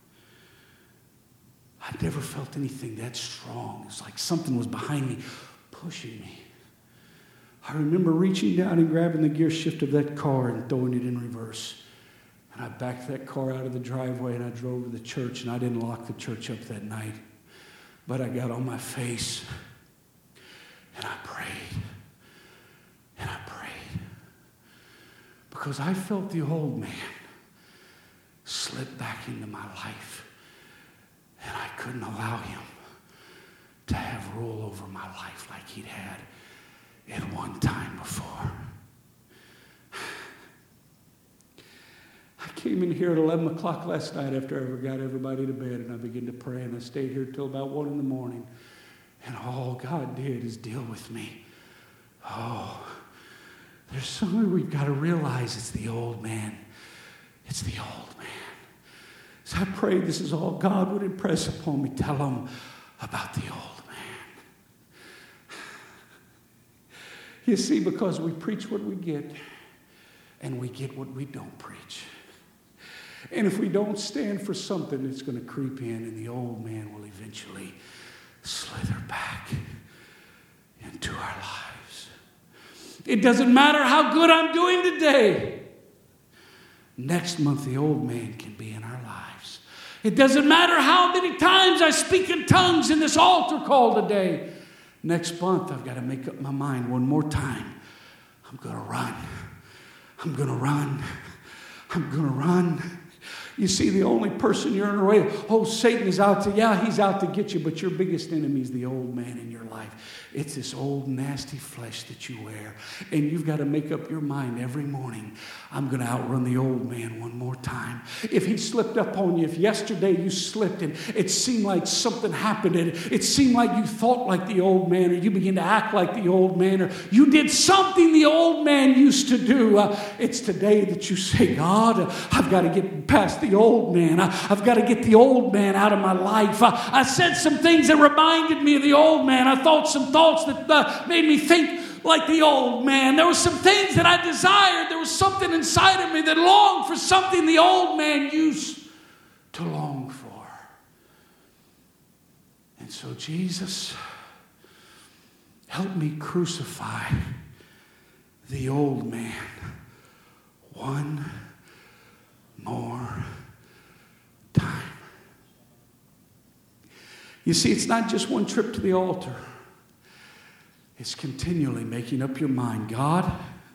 Speaker 1: I'd never felt anything that strong. It's like something was behind me, pushing me. I remember reaching down and grabbing the gear shift of that car and throwing it in reverse. And I backed that car out of the driveway and I drove to the church, and I didn't lock the church up that night. But I got on my face and I prayed. And I prayed. Because I felt the old man slip back into my life. And I couldn't allow him to have rule over my life like he'd had at one time before. I came in here at 11 o'clock last night after I got everybody to bed, and I began to pray, and I stayed here till about 1 in the morning. And all God did is deal with me. Oh, there's something we've got to realize. It's the old man. It's the old man. So I prayed this is all God would impress upon me. Tell him about the old man. You see, because we preach what we get. and we get what we don't preach. And if we don't stand for something, it's going to creep in, and the old man will eventually slither back into our lives. It doesn't matter how good I'm doing today. Next month, the old man can be in our lives. It doesn't matter how many times I speak in tongues in this altar call today. Next month, I've got to make up my mind one more time. I'm going to run. I'm going to run. I'm going to run. You see, the only person you're in a way, Satan is out to, he's out to get you, but your biggest enemy is the old man in your life. It's this old nasty flesh that you wear. And you've got to make up your mind every morning, I'm going to outrun the old man one more time. If he slipped up on you, if yesterday you slipped and it seemed like something happened and it seemed like you thought like the old man, or you began to act like the old man, or you did something the old man used to do, it's today that you say, God, I've got to get past the old man. I've got to get the old man out of my life. I said some things that reminded me of the old man. I thought some thoughts that made me think like the old man. There were some things that I desired. There was something inside of me that longed for something the old man used to long for. And so, Jesus, help me crucify the old man one more time. You see, it's not just one trip to the altar. It's continually making up your mind. God,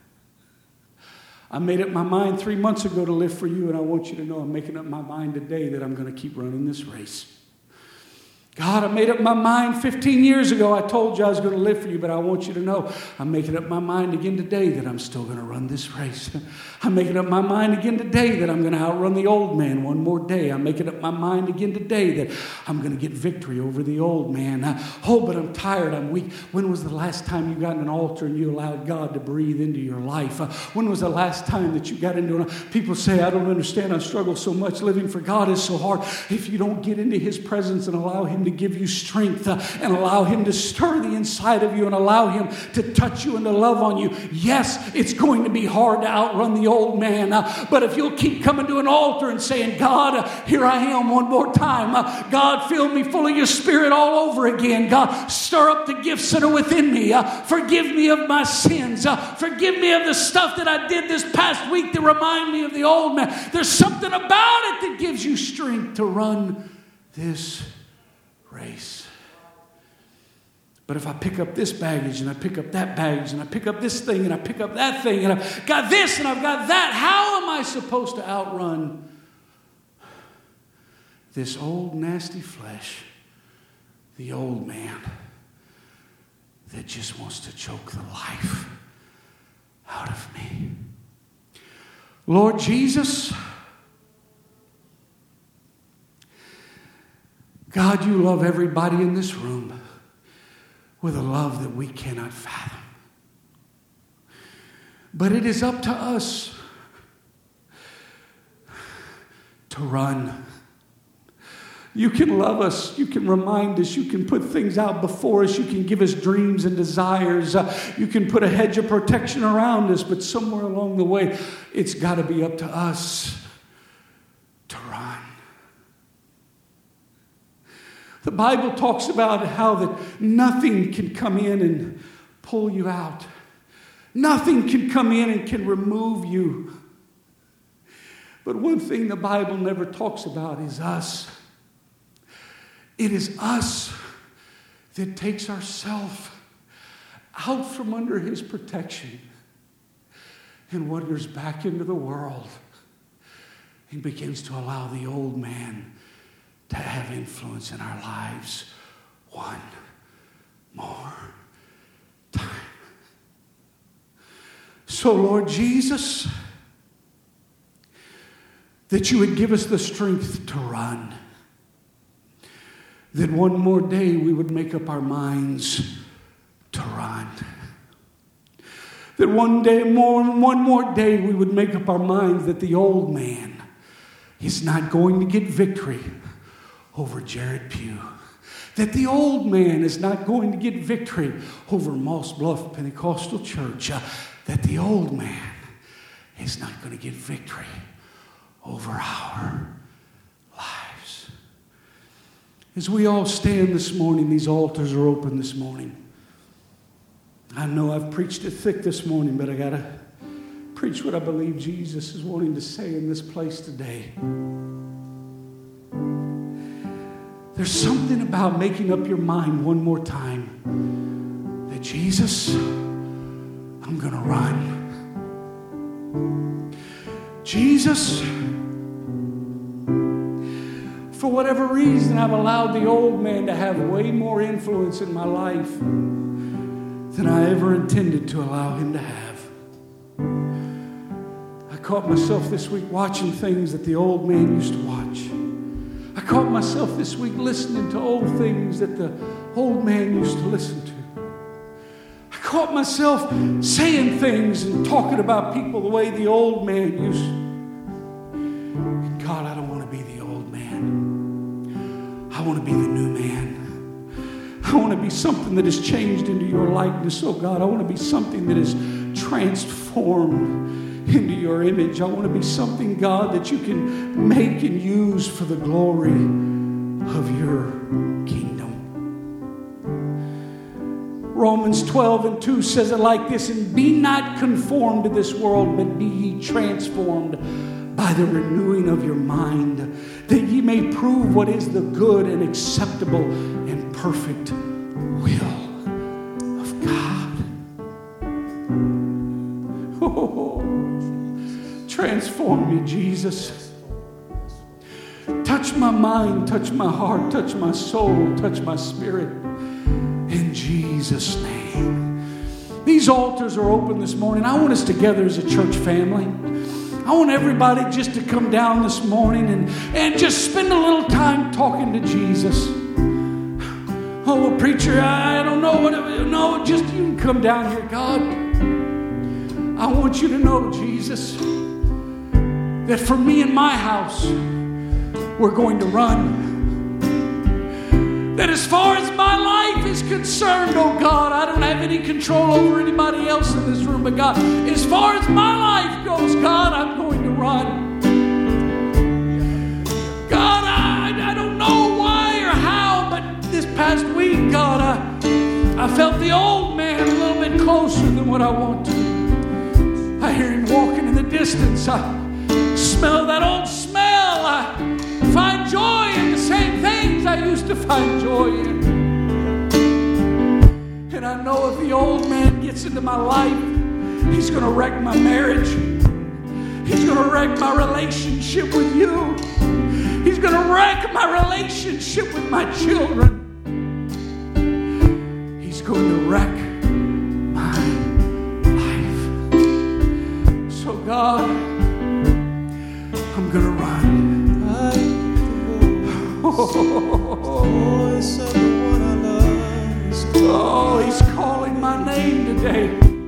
Speaker 1: I made up my mind 3 months ago to live for you, and I want you to know I'm making up my mind today that I'm going to keep running this race. God, I made up my mind 15 years ago. I told you I was going to live for you, but I want you to know I'm making up my mind again today that I'm still going to run this race. I'm making up my mind again today that I'm going to outrun the old man one more day. I'm making up my mind again today that I'm going to get victory over the old man. But I'm tired. I'm weak. When was the last time you got in an altar and you allowed God to breathe into your life? When was the last time that you got into it? People say, I don't understand. I struggle so much. Living for God is so hard. If you don't get into His presence and allow Him to give you strength and allow Him to stir the inside of you and allow Him to touch you and to love on you, yes, it's going to be hard to outrun the old man. But if you'll keep coming to an altar and saying, God, here I am one more time. God, fill me full of your Spirit all over again. God, stir up the gifts that are within me. Forgive me of my sins. Forgive me of the stuff that I did this past week that remind me of the old man. There's something about it that gives you strength to run this race. But if I pick up this baggage and I pick up that baggage and I pick up this thing and I pick up that thing and I've got this and I've got that, how am I supposed to outrun this old nasty flesh, the old man that just wants to choke the life out of me? Lord Jesus, God, you love everybody in this room with a love that we cannot fathom. But it is up to us to run. You can love us. You can remind us. You can put things out before us. You can give us dreams and desires. You can put a hedge of protection around us. But somewhere along the way, it's got to be up to us to run. The Bible talks about how that nothing can come in and pull you out. Nothing can come in and can remove you. But one thing the Bible never talks about is us. It is us that takes ourselves out from under His protection and wanders back into the world and begins to allow the old man to have influence in our lives one more time. So, Lord Jesus, that you would give us the strength to run. That one more day we would make up our minds to run. That one more day we would make up our minds that the old man is not going to get victory over Jared Pugh. That the old man is not going to get victory over Moss Bluff Pentecostal Church. That the old man is not going to get victory over our lives. As we all stand this morning, these altars are open this morning. I know I've preached it thick this morning, but I got to preach what I believe Jesus is wanting to say in this place today. There's something about making up your mind one more time that Jesus, I'm going to run. Jesus, for whatever reason, I've allowed the old man to have way more influence in my life than I ever intended to allow him to have. I caught myself this week watching things that the old man used to watch. I caught myself this week listening to old things that the old man used to listen to. I caught myself saying things and talking about people the way the old man used to. And God, I don't want to be the old man. I want to be the new man. I want to be something that is changed into your likeness. Oh God, I want to be something that is transformed into your image. I want to be something, God, that you can make and use for the glory of your kingdom. Romans 12:2 says it like this, and be not conformed to this world, but be ye transformed by the renewing of your mind, that ye may prove what is the good and acceptable and perfect will of God. Oh, transform me, Jesus. Touch my mind, touch my heart, touch my soul, touch my spirit. In Jesus' name. These altars are open this morning. I want us together as a church family. I want everybody just to come down this morning and just spend a little time talking to Jesus. Oh, well, preacher, I don't know what. No, just you can come down here. God, I want you to know, Jesus, that for me and my house, we're going to run. That as far as my life is concerned, oh God, I don't have any control over anybody else in this room, but God, as far as my life goes, God, I'm going to run. God, I don't know why or how, but this past week, God, I felt the old man a little bit closer than what I want to. I hear him walking in the distance. I smell that old smell. I find joy in the same things I used to find joy in. And I know if the old man gets into my life, he's going to wreck my marriage. He's going to wreck my relationship with you. He's going to wreck my relationship with my children. He's going to wreck my life. So God, I'm going to run. Oh, he's calling my name today.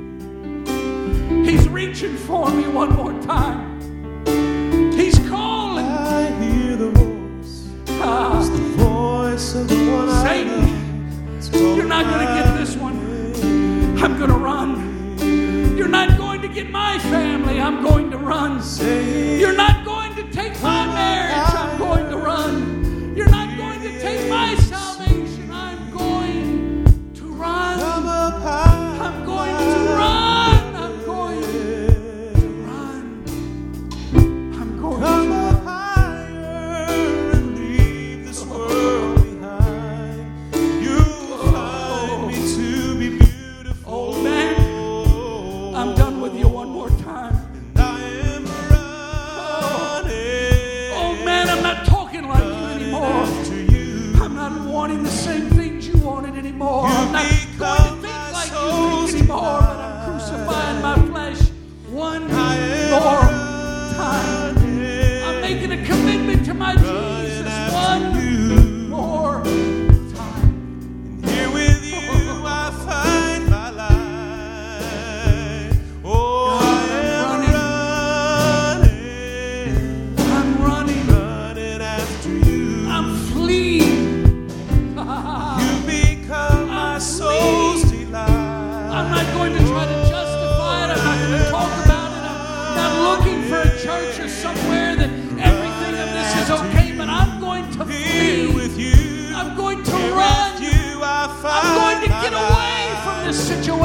Speaker 1: He's reaching for me one more time. He's calling.
Speaker 2: I hear the voice. It's the voice of the one
Speaker 1: Satan, you're not going to get this one. I'm going to run. You're not going to get my family. I'm going to run. You're not going to take my marriage. I'm going to run. You're not going to take my salvation. I'm going to run. I'm going to run. I'm going to run. I'm going to run.
Speaker 2: higher and leave this world behind. You'll find me to be beautiful.
Speaker 1: Old man, I'm done with you one more time.
Speaker 2: I am running.
Speaker 1: Old man, I'm not talking like you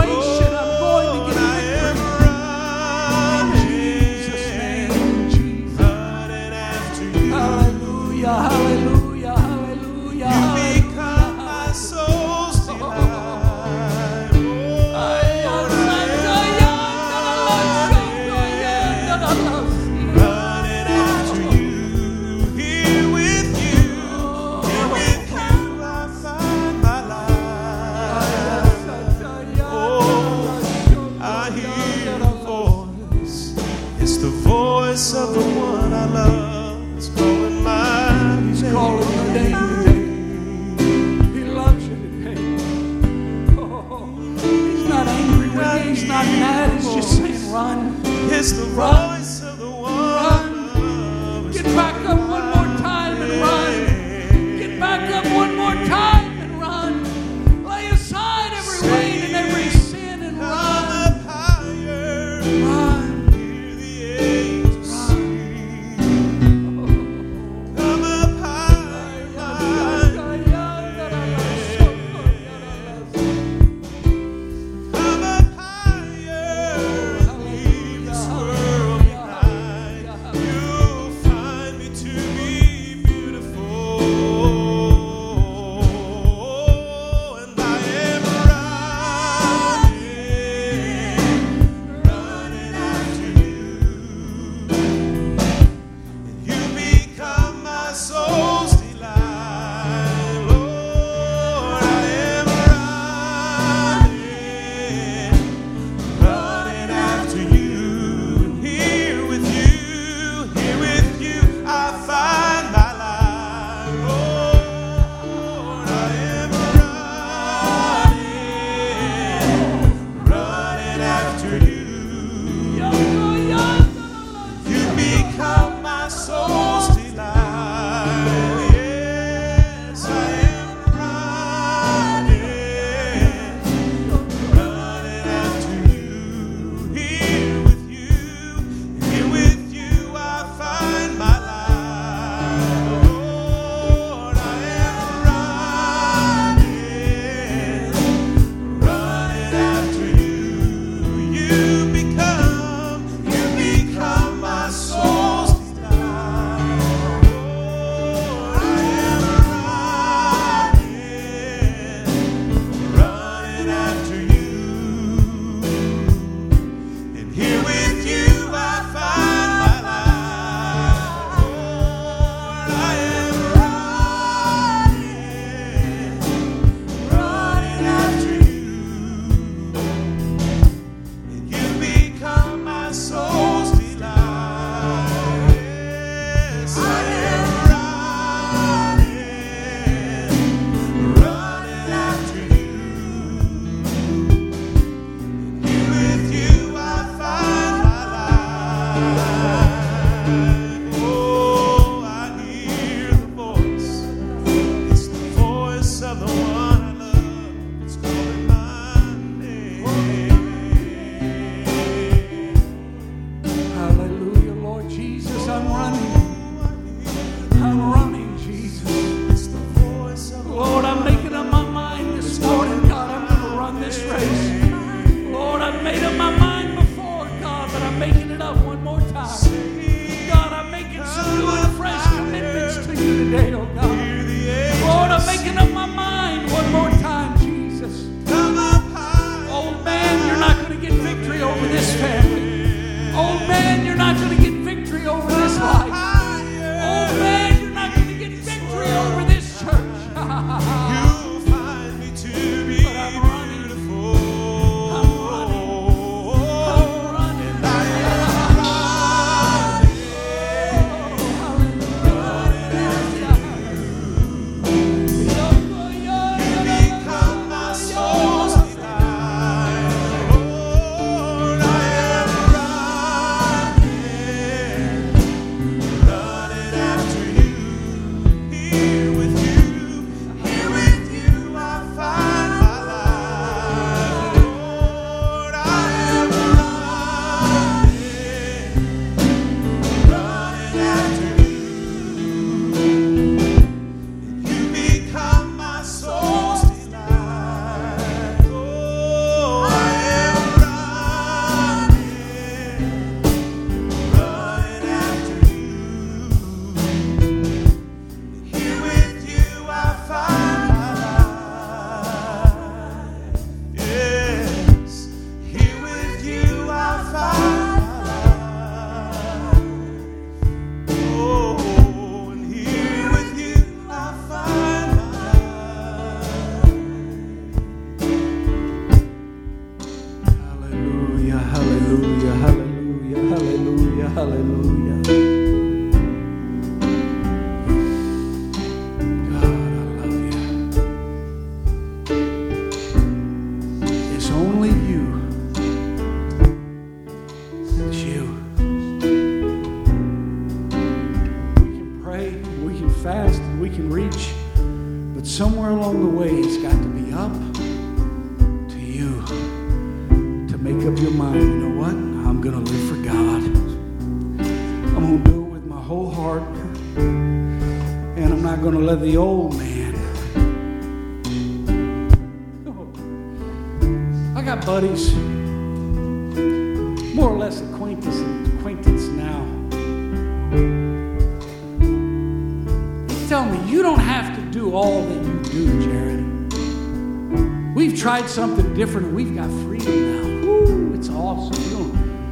Speaker 1: tribulation, I'm going to get victory. In Jesus' name, Jesus. Hallelujah, hallelujah, hallelujah.
Speaker 2: You become my soul's delight. Running after you, here with you, I find my life. Oh, I hear the voice. It's the voice of the one I love. It's calling my name.
Speaker 1: He's calling your name today. He loves you today. Oh, he's not angry with you. He's not mad. He's just saying, run.
Speaker 2: It's the
Speaker 1: Run.
Speaker 2: voice of the one I love.
Speaker 1: Get back up one more time and run. Get back up one more time and run. Lay aside every weight and every sin and
Speaker 2: Come
Speaker 1: run.
Speaker 2: up higher.
Speaker 1: Run.
Speaker 2: Hear the angels sing. Come up higher. Come up higher. Leave this world behind. You'll find me to be beautiful. And I am running after you. And you become my soul's delight. Lord, I am running after you. And here with you, I find my life. Lord, I am running after you. You become my soul's delight. Yes, I am running after you. Here with you, I find my life. Lord, I am running after you. You become my soul's delight. Lord, I am running after you. And here with you, I find my life. Lord, I am running after you. And you become my soul's delight. Yes, I am running after you. And with you, I find my life. Oh, I hear the voice. It's the voice of the one I love. It's calling my name.
Speaker 1: Hallelujah, Lord Jesus. I'm running. I'm running, Jesus.
Speaker 2: It's the voice of the
Speaker 1: Lord, I'm making up my mind this morning, God, I'm going to run this race. Lord, I've made up my mind before, God, but I'm making it up one more time. God, I'm making some new and fresh commitments to you today, oh God.
Speaker 2: Hear the angels
Speaker 1: Lord, I'm making up my mind one more time, Jesus.
Speaker 2: come up high.
Speaker 1: Old man, you're not going to get victory over this family. Old man, you're not going to get victory over this life. Old man, you're not going to get victory over this church.
Speaker 2: You'll find me to be
Speaker 1: But I'm running.
Speaker 2: beautiful.
Speaker 1: I'm running. I'm running.
Speaker 2: And I am running
Speaker 1: make up your mind, you know what? I'm going to live for God. I'm going to do it with my whole heart. And I'm not going to let the old man. I got buddies, more or less acquaintance now. They tell me, you don't have to do all that you do, Jared. We've tried something different and we've got freedom now. Woo, it's awesome.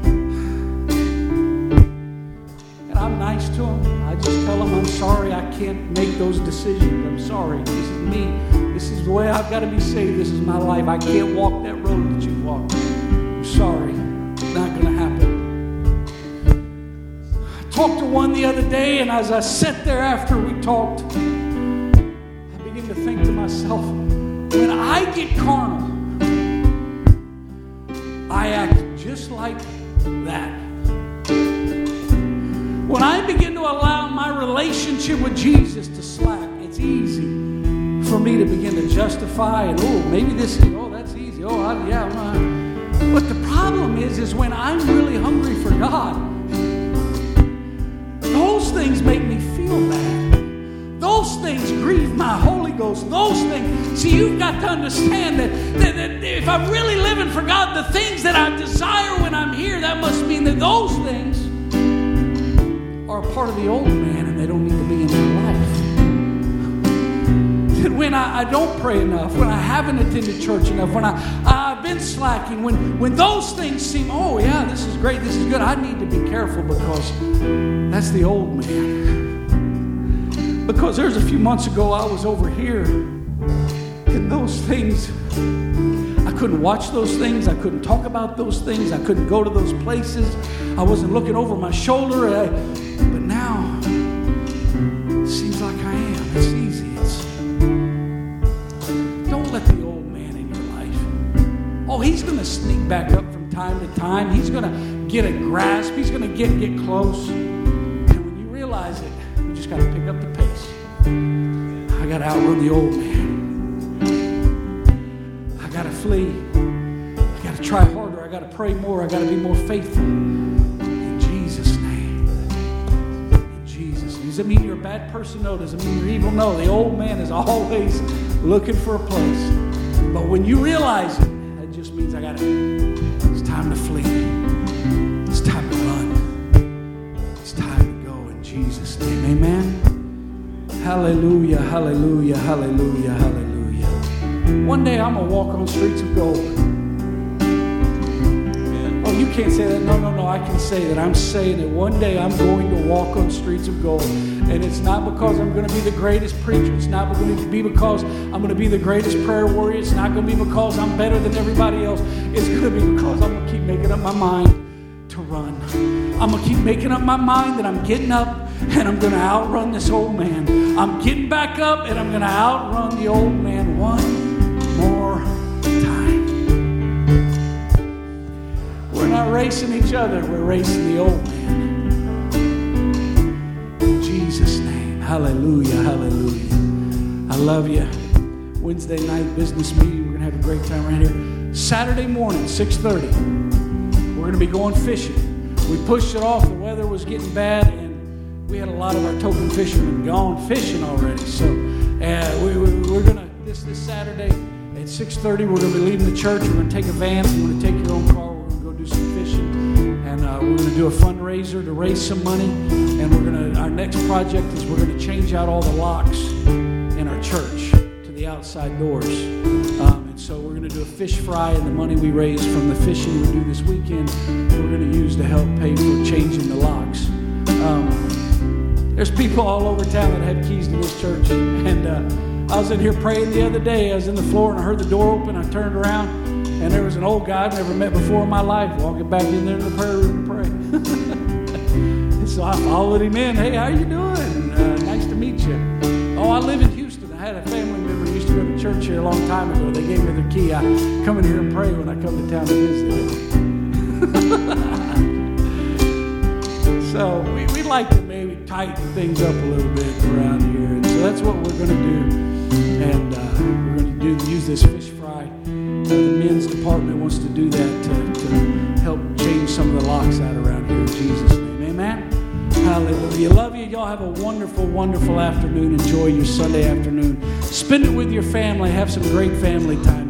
Speaker 1: And I'm nice to them. I just tell them, I'm sorry, I can't make those decisions. I'm sorry. This is me. This is the way I've got to be saved. This is my life. I can't walk that road that you walked. I'm sorry. It's not going to happen. I talked to one the other day, and as I sat there after we talked, I began to think to myself, when I get carnal, I act just like that. When I begin to allow my relationship with Jesus to slack, it's easy for me to begin to justify and, maybe this is, that's easy. But the problem is when I'm really hungry for God, those things make me feel bad. Those things grieve my Holy Ghost. Those things. See, you've got to understand that if I'm really living for God, the things that I desire when I'm here, that must mean that those things are a part of the old man and they don't need to be in my life. And when I don't pray enough, when I haven't attended church enough, when I've been slacking, when those things seem, this is great, this is good, I need to be careful because that's the old man. Because there's a few months ago I was over here and those things, I couldn't watch those things, I couldn't talk about those things, I couldn't go to those places, I wasn't looking over my shoulder, but now it seems like I am. It's easy. Don't let the old man in your life. He's going to sneak back up from time to time. He's going to get a grasp. He's going to get close. And when you realize it, you just got to pick up the pace. I got to outrun the old man. I got to flee. I got to try harder. I got to pray more. I got to be more faithful. In Jesus' name. In Jesus' name. Does it mean you're a bad person? No. Does it mean you're evil? No. The old man is always looking for a place. But when you realize it, that just means it's time to flee. It's time to run. It's time to go in Jesus' name. Amen. Hallelujah, hallelujah, hallelujah, hallelujah. One day I'm going to walk on streets of gold. You can't say that. No, I can say that. I'm saying that one day I'm going to walk on streets of gold. And it's not because I'm going to be the greatest preacher. It's not going to be because I'm going to be the greatest prayer warrior. It's not going to be because I'm better than everybody else. It's going to be because I'm going to keep making up my mind to run. I'm going to keep making up my mind that I'm getting up and I'm going to outrun this old man. I'm getting back up and I'm going to outrun the old man one more time. We're not racing each other. We're racing the old man. In Jesus' name. Hallelujah. Hallelujah. I love you. Wednesday night business meeting. We're going to have a great time right here. Saturday morning, 6:30. We're going to be going fishing. We pushed it off. The weather was getting bad, and we had a lot of our token fishermen gone fishing already. So we're going to, this Saturday at 6:30, we're going to be leaving the church. We're going to take a van. We're going to take your own car. Do some fishing, and we're going to do a fundraiser to raise some money. And our next project is we're going to change out all the locks in our church to the outside doors. And so we're going to do a fish fry, and the money we raise from the fishing we do this weekend, we're going to use to help pay for changing the locks. There's people all over town that have keys to this church, and I was in here praying the other day. I was in the floor, and I heard the door open. I turned around. And there was an old guy I'd never met before in my life walking back in there to the prayer room to pray. And so I followed him in. Hey, how you doing? Nice to meet you. I live in Houston. I had a family member who used to go to church here a long time ago. They gave me their key. I come in here and pray when I come to town to visit. So we like to maybe tighten things up a little bit around here. And so that's what we're going to do. And we're going to use this fish fry. the men's department wants to do that to help change some of the locks out around here in Jesus' name. Amen? Hallelujah. Love you. Y'all have a wonderful, wonderful afternoon. Enjoy your Sunday afternoon. Spend it with your family. Have some great family time.